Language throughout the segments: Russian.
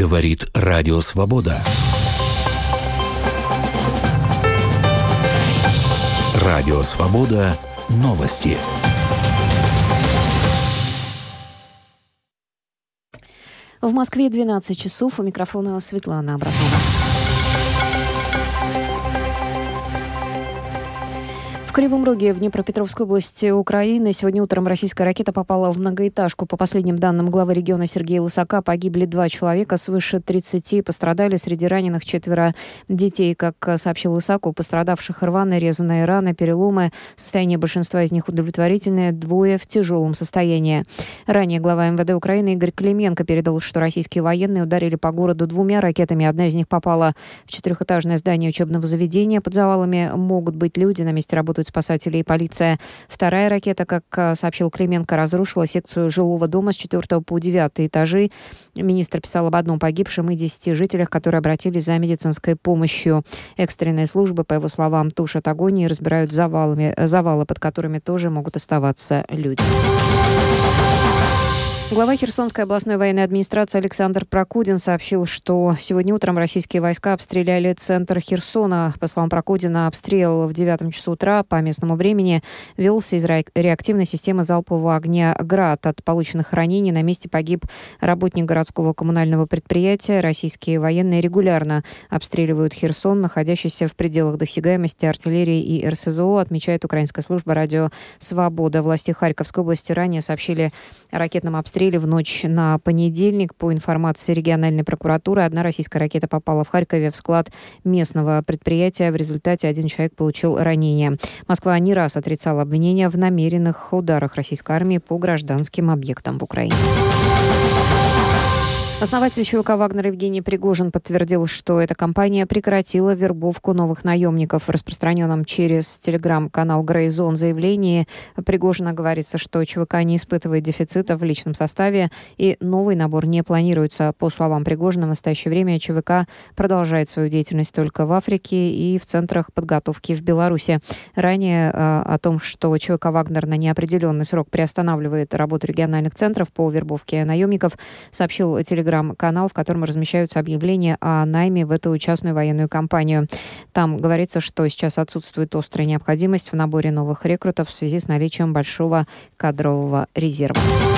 Говорит Радио Свобода. Радио Свобода. Новости. В Москве 12 часов. У микрофона Светлана Абрамова. В Кривом Роге в Днепропетровской области Украины сегодня утром российская ракета попала в многоэтажку. По последним данным главы региона Сергея Лысака, погибли 2 человека, свыше 30 пострадали. Среди раненых 4 детей. Как сообщил Лысак, у пострадавших рваные, резаные раны, переломы. Состояние большинства из них удовлетворительное, 2 в тяжелом состоянии. Ранее глава МВД Украины Игорь Клименко передал, что российские военные ударили по городу 2 ракетами. Одна из них попала в 4-этажное здание учебного заведения. Под завалами могут быть люди, на месте работают спасатели и полиция. Вторая ракета, как сообщил Клименко, разрушила секцию жилого дома с 4 по 9 этажи. Министр писал об одном погибшем и 10 жителях, которые обратились за медицинской помощью. Экстренные службы, по его словам, тушат огонь и разбирают завалы, под которыми тоже могут оставаться люди. Глава Херсонской областной военной администрации Александр Прокудин сообщил, что сегодня утром российские войска обстреляли центр Херсона. По словам Прокудина, обстрел в 9 часу утра по местному времени велся из реактивной системы залпового огня «Град». От полученных ранений на месте погиб работник городского коммунального предприятия. Российские военные регулярно обстреливают Херсон, находящийся в пределах досягаемости артиллерии и РСЗО, отмечает украинская служба «Радио Свобода». Власти Харьковской области ранее сообщили о ракетном обстреле в ночь на понедельник. По информации региональной прокуратуры, одна российская ракета попала в Харькове в склад местного предприятия. В результате 1 человек получил ранение. Москва не раз отрицала обвинения в намеренных ударах российской армии по гражданским объектам в Украине. Основатель ЧВК «Вагнер» Евгений Пригожин подтвердил, что эта компания прекратила вербовку новых наемников. В распространенном через телеграм-канал «Грейзон» заявлении Пригожина говорится, что ЧВК не испытывает дефицита в личном составе и новый набор не планируется. По словам Пригожина, в настоящее время ЧВК продолжает свою деятельность только в Африке и в центрах подготовки в Беларуси. Ранее о том, что ЧВК «Вагнер» на неопределенный срок приостанавливает работу региональных центров по вербовке наемников, сообщил телеграм-канал, в котором размещаются объявления о найме в эту частную военную компанию. Там говорится, что сейчас отсутствует острая необходимость в наборе новых рекрутов в связи с наличием большого кадрового резерва.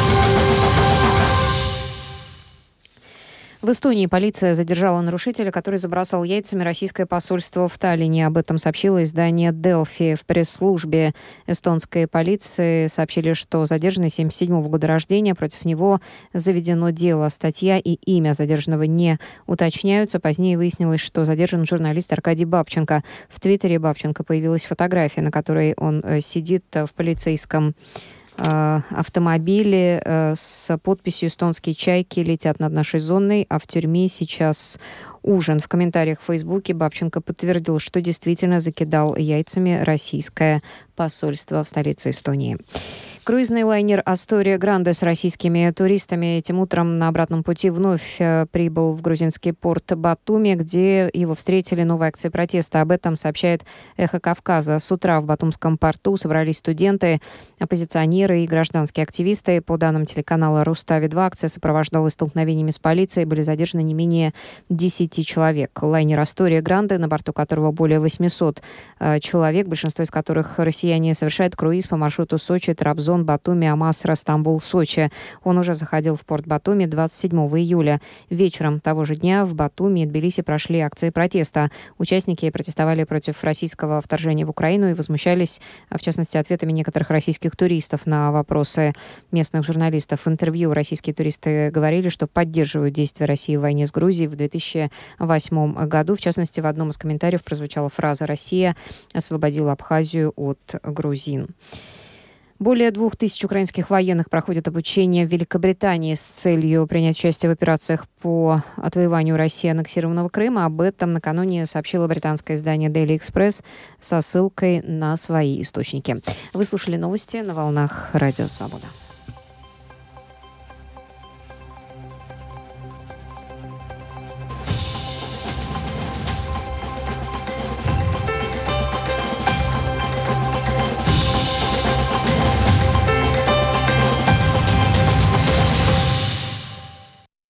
В Эстонии полиция задержала нарушителя, который забросал яйцами российское посольство в Таллине. Об этом сообщило издание «Делфи». В пресс-службе эстонской полиции сообщили, что задержанный 1977 года рождения, против него заведено дело. Статья и имя задержанного не уточняются. Позднее выяснилось, что задержан журналист Аркадий Бабченко. В Твиттере Бабченко появилась фотография, на которой он сидит в полицейском автомобиле с подписью «Эстонские чайки летят над нашей зоной, а в тюрьме сейчас ужин». В комментариях в Фейсбуке Бабченко подтвердил, что действительно закидал яйцами российское посольство в столице Эстонии. Круизный лайнер «Астория Гранде» с российскими туристами этим утром на обратном пути вновь прибыл в грузинский порт Батуми, где его встретили новой акцией протеста. Об этом сообщает «Эхо Кавказа». С утра в Батумском порту собрались студенты, оппозиционеры и гражданские активисты. По данным телеканала «Рустави-2», акция сопровождалась столкновениями с полицией. Были задержаны не менее 10 человек. Лайнер «Астория Гранде», на борту которого более 800 человек, большинство из которых россияне, совершает круиз по маршруту Сочи, Трабзон, Батуми, Амасра, Стамбул, Сочи. Он уже заходил в порт Батуми 27 июля. Вечером того же дня в Батуми и Тбилиси прошли акции протеста. Участники протестовали против российского вторжения в Украину и возмущались, в частности, ответами некоторых российских туристов на вопросы местных журналистов. В интервью российские туристы говорили, что поддерживают действия России в войне с Грузией в 2008 году. В частности, в одном из комментариев прозвучала фраза «Россия освободила Абхазию от грузин». Более 2000 украинских военных проходят обучение в Великобритании с целью принять участие в операциях по отвоеванию России аннексированного Крыма. Об этом накануне сообщило британское издание Daily Express со ссылкой на свои источники. Вы слушали новости на волнах Радио Свобода.